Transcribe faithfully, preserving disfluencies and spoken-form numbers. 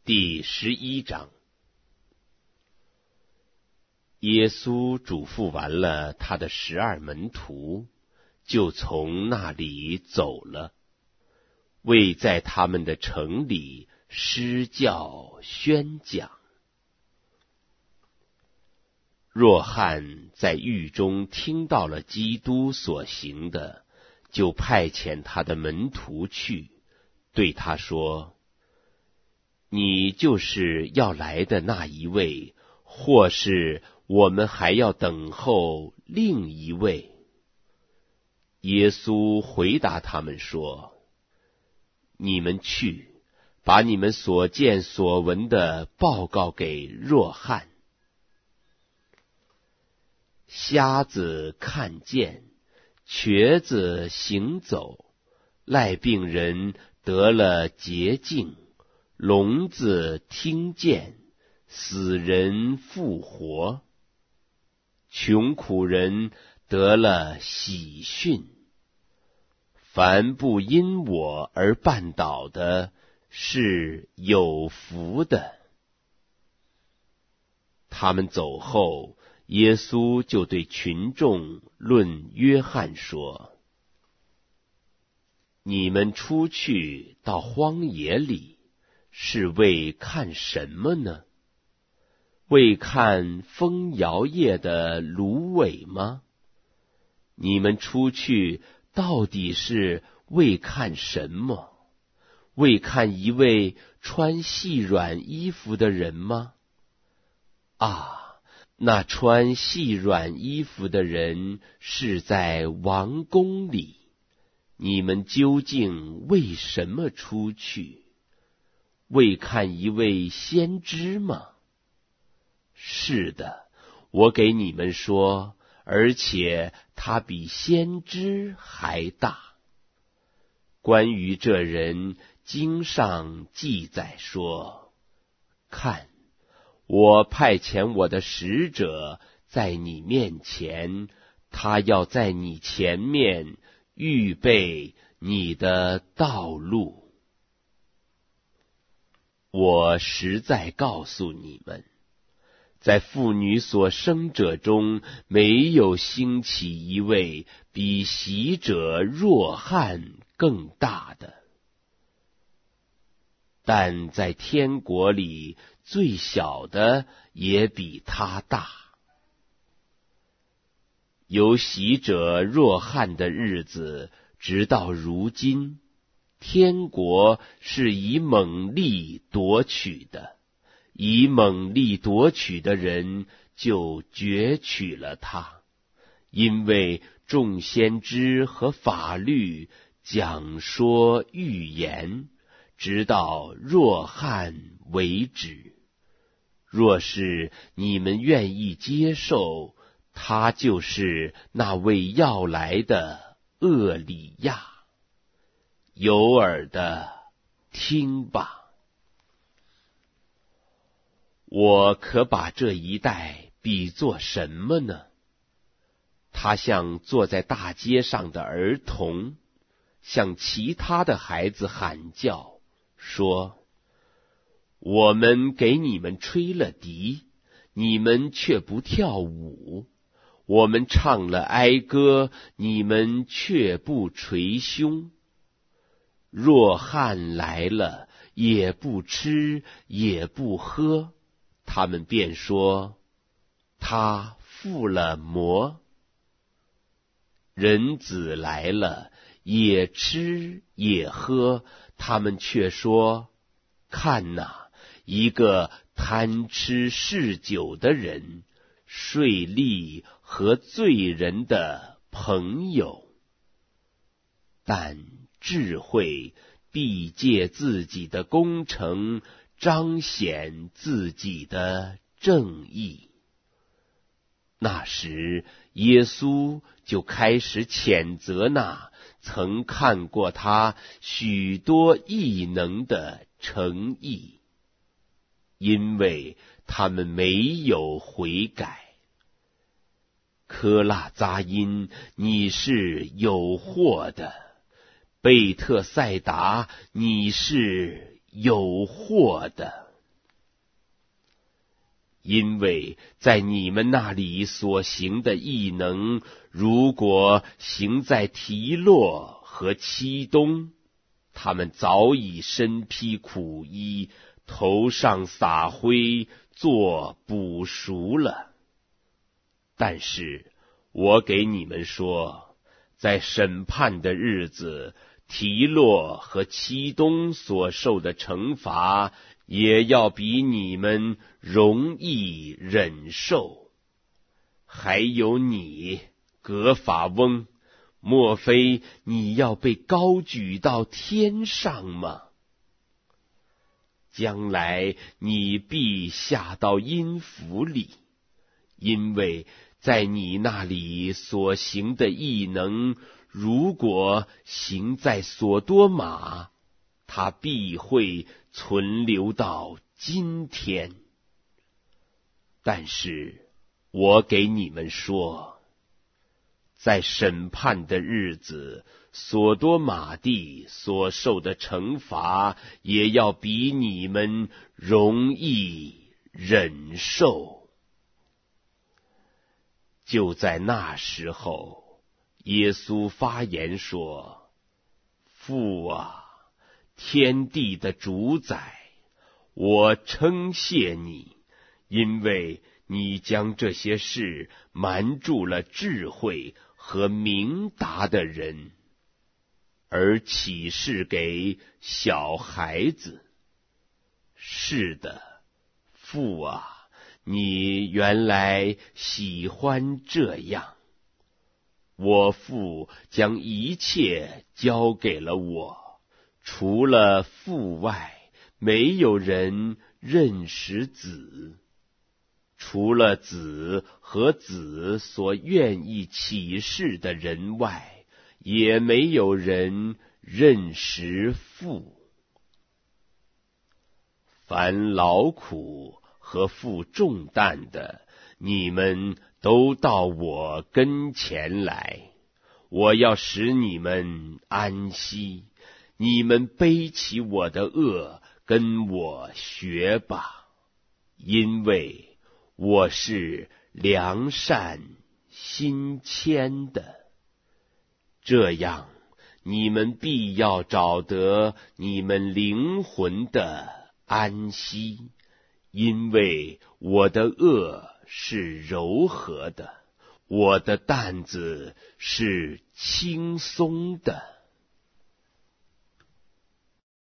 第十一章。耶稣嘱咐完了他的十二门徒，就从那里走了，为在他们的城里施教宣讲。若翰在狱中听到了基督所行的，就派遣他的门徒去，对他说：你就是要来的那一位，或是我们还要等候另一位？耶稣回答他们说：你们去，把你们所见所闻的报告给若翰。瞎子看见，瘸子行走，赖病人得了洁净，聋子听见，死人复活，穷苦人得了喜讯。凡不因我而绊倒的，是有福的。他们走后，耶稣就对群众论约翰说：你们出去到荒野里，是为看什么呢？为看风摇曳的芦苇吗？你们出去到底是为看什么？为看一位穿细软衣服的人吗？啊，那穿细软衣服的人是在王宫里。你们究竟为什么出去？为看一位先知吗？是的，我给你们说，而且他比先知还大。关于这人，经上记载说：看，我派遣我的使者在你面前，他要在你前面预备你的道路。我实在告诉你们，在妇女所生者中，没有兴起一位比洗者若翰更大的。但在天国里，最小的也比他大。有洗者若翰的日子，直到如今，天国是以猛力夺取的，以猛力夺取的人就攫取了他，因为众先知和法律讲说预言，直到若翰为止。若是你们愿意接受，他就是那位要来的厄里亚。有耳的听吧。我可把这一代比作什么呢？他像坐在大街上的儿童，向其他的孩子喊叫，说：我们给你们吹了笛，你们却不跳舞；我们唱了哀歌，你们却不捶胸。若翰来了，也不吃也不喝，他们便说他附了魔。人子来了，也吃也喝，他们却说：看哪，一个贪吃嗜酒的人，税吏和罪人的朋友。但智慧必借自己的功成，彰显自己的正义。那时，耶稣就开始谴责那曾看过他许多异能的诚意，因为他们没有悔改。科拉扎因，你是有祸的；贝特赛达，你是有祸的。 因为在你们那里所行的异能，如果行在提洛和漆东，他们早已身披苦衣，头上撒灰，做补赎了。但是我给你们说，在审判的日子，提洛和漆东所受的惩罚，也要比你们容易忍受。还有你，革法翁，莫非你要被高举到天上吗？将来你必下到阴府里，因为在你那里所行的异能，如果行在所多玛，它必会存留到今天。但是我给你们说，在审判的日子，所多玛地所受的惩罚，也要比你们容易忍受。就在那时候，耶稣发言说：父啊，天地的主宰，我称谢你，因为你将这些事瞒住了智慧和明达的人，而启示给小孩子。是的，父啊，你原来喜欢这样。我父将一切交给了我，除了父外，没有人认识子，除了子和子所愿意启示的人外，也没有人认识父。凡劳苦和负重担的，你们都到我跟前来，我要使你们安息。你们背起我的轭，跟我学吧，因为我是良善心谦的，这样你们必要找得你们灵魂的安息，因为我的轭是柔和的，我的担子是轻松的。